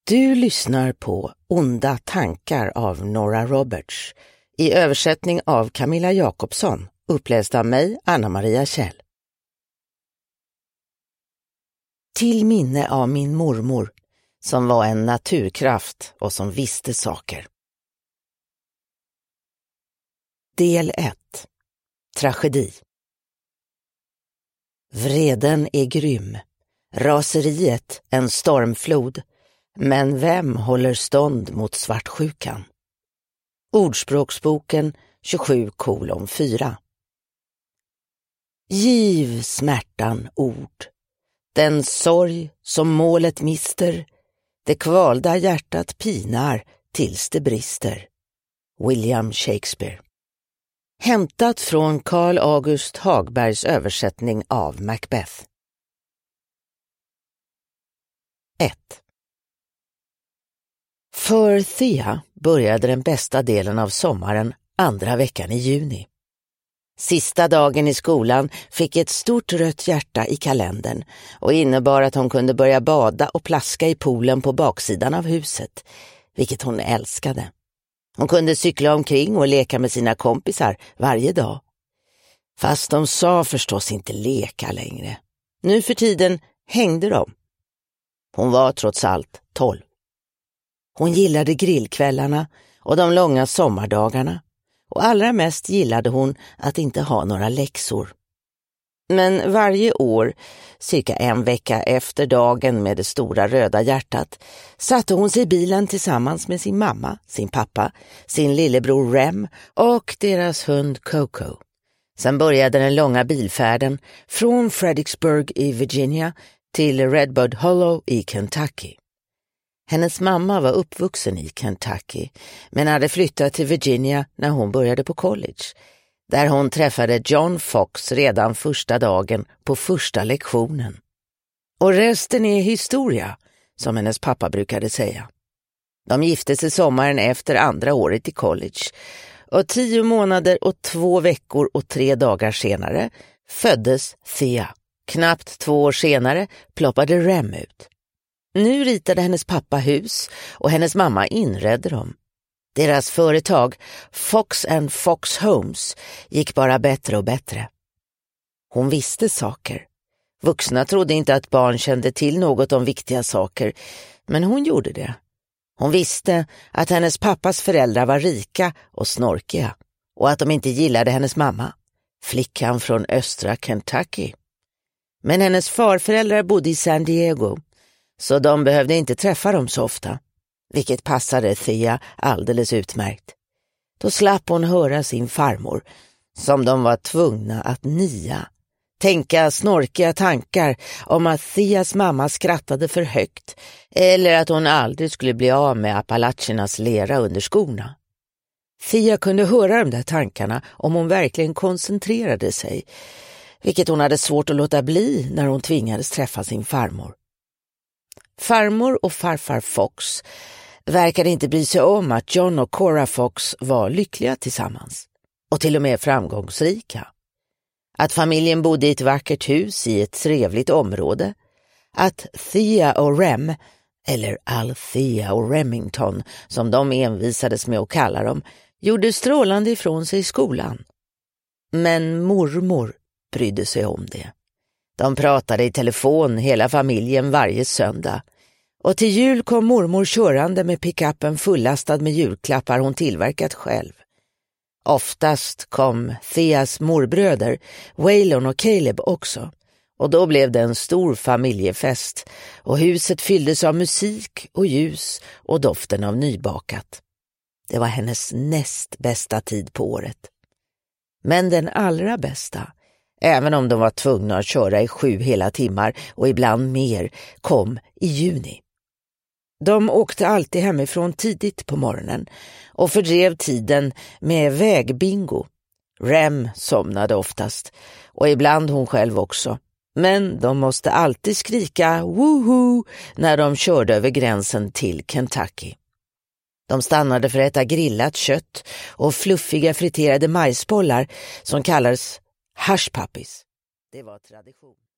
Du lyssnar på Onda tankar av Nora Roberts i översättning av Camilla Jakobsson, uppläst av mig, Anna-Maria Kjell. Till minne av min mormor, som var en naturkraft och som visste saker. Del 1. Tragedi. Vreden är grym, raseriet en stormflod, men vem håller stånd mot svartsjukan? Ordspråksboken 27:4. Giv smärtan ord, den sorg som målet mister, det kvalda hjärtat pinar tills det brister. William Shakespeare. Hämtat från Carl August Hagbergs översättning av Macbeth. 1. För Thea började den bästa delen av sommaren andra veckan i juni. Sista dagen i skolan fick ett stort rött hjärta i kalendern och innebar att hon kunde börja bada och plaska i poolen på baksidan av huset, vilket hon älskade. Hon kunde cykla omkring och leka med sina kompisar varje dag. Fast de sa förstås inte leka längre. Nu för tiden hängde de. Hon var trots allt 12. Hon gillade grillkvällarna och de långa sommardagarna. Och allra mest gillade hon att inte ha några läxor. Men varje år, cirka en vecka efter dagen med det stora röda hjärtat, satte hon sig i bilen tillsammans med sin mamma, sin pappa, sin lillebror Rem och deras hund Coco. Sen började den långa bilfärden från Fredericksburg i Virginia till Redbud Hollow i Kentucky. Hennes mamma var uppvuxen i Kentucky men hade flyttat till Virginia när hon började på college, där hon träffade John Fox redan första dagen på första lektionen. Och resten är historia, som hennes pappa brukade säga. De gifte sig sommaren efter andra året i college och 10 månader och 2 veckor och 3 dagar senare föddes Thea. Knappt 2 år senare ploppade Rem ut. Nu ritade hennes pappa hus och hennes mamma inredde dem. Deras företag, Fox & Fox Homes, gick bara bättre och bättre. Hon visste saker. Vuxna trodde inte att barn kände till något om viktiga saker, men hon gjorde det. Hon visste att hennes pappas föräldrar var rika och snorkiga och att de inte gillade hennes mamma, flickan från östra Kentucky. Men hennes farföräldrar bodde i San Diego, så de behövde inte träffa dem så ofta, vilket passade Thea alldeles utmärkt. Då slapp hon höra sin farmor, som de var tvungna att nia, tänka snorkiga tankar om att Theas mamma skrattade för högt eller att hon aldrig skulle bli av med Appalachernas lera under skorna. Thea kunde höra de där tankarna om hon verkligen koncentrerade sig, vilket hon hade svårt att låta bli när hon tvingades träffa sin farmor. Farmor och farfar Fox verkade inte bry sig om att John och Cora Fox var lyckliga tillsammans och till och med framgångsrika. Att familjen bodde i ett vackert hus i ett trevligt område. Att Thea och Rem, eller Althea och Remington som de envisades med att kalla dem, gjorde strålande ifrån sig i skolan. Men mormor brydde sig om det. De pratade i telefon hela familjen varje söndag. Och till jul kom mormor körande med pickuppen fullastad med julklappar hon tillverkat själv. Oftast kom Theas morbröder, Waylon och Caleb också. Och då blev det en stor familjefest och huset fylldes av musik och ljus och doften av nybakat. Det var hennes näst bästa tid på året. Men den allra bästa, även om de var tvungna att köra i 7 hela timmar och ibland mer, kom i juni. De åkte alltid hemifrån tidigt på morgonen och fördrev tiden med vägbingo. Rem somnade oftast och ibland hon själv också. Men de måste alltid skrika woohoo när de körde över gränsen till Kentucky. De stannade för att äta grillat kött och fluffiga friterade majsbollar som kallades hush puppies. Det var tradition.